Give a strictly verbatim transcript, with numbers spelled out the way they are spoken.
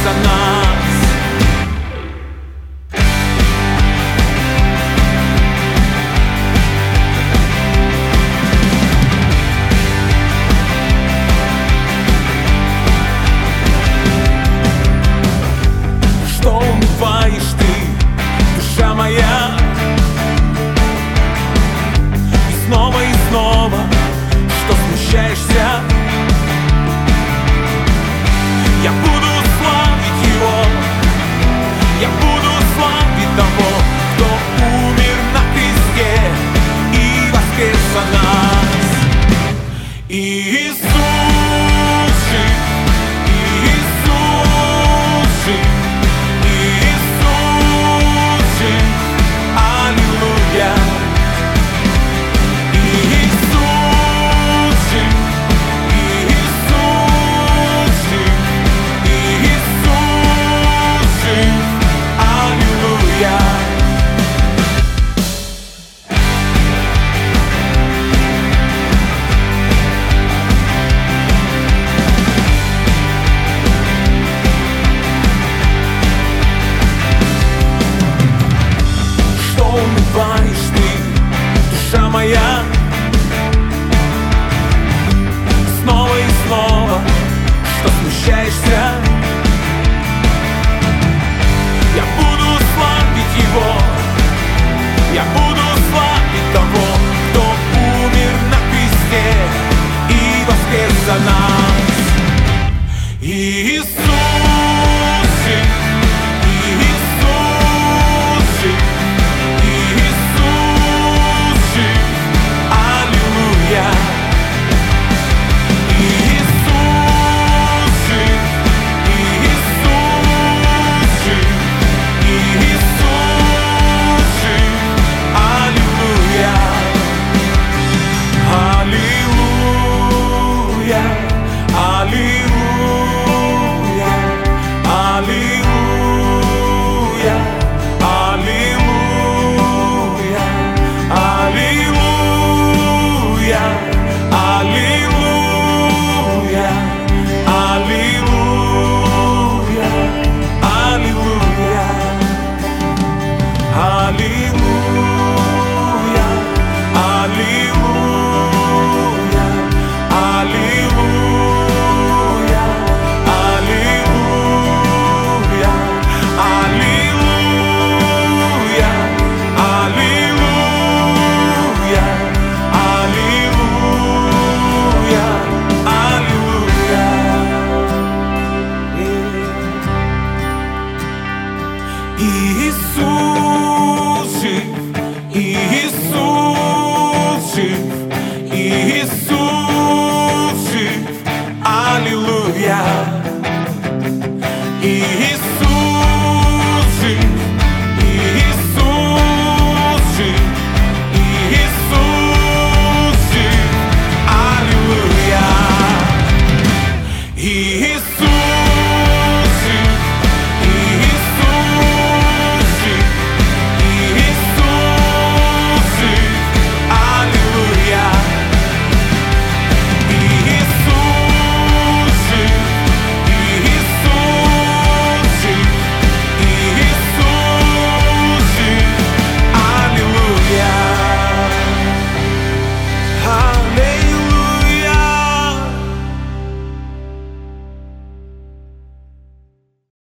за нас. Что умываешь ты, душа моя? И снова и снова, что смущаешься? Я буду славить его, я буду славить того, кто умер на кресте и воскрес за нас. Иисус жив, Иисус жив, Иисус жив, аллилуйя. Иисус жив, Иисус жив, Иисус жив, аллилуйя. Что умываешь ты, душа моя? Снова и снова, что смущаешься? Я буду славить его, я буду славить того, кто умер на кресте и воскрес за нас. Иисус